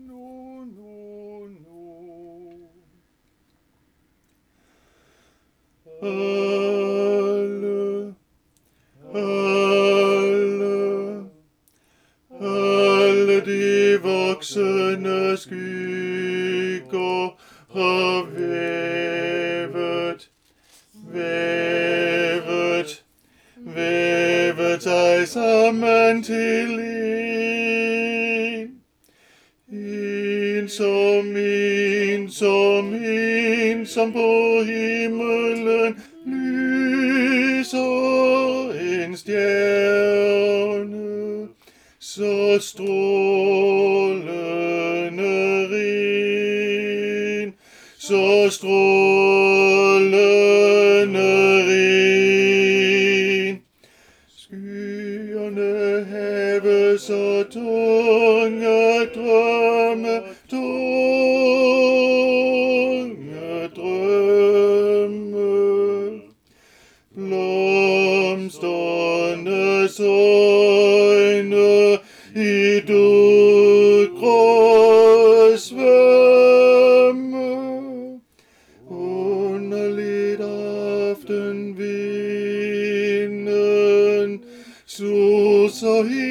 Alle, alle, alle de voksne skygger har vævet sig sammen til en som på himmelen lyser en stjerne, så strålende ren, så strålende ren. Skyerne have så tunge drømme, blomsternes øjne i dødgrå svømme. Underligt aftenvinden suser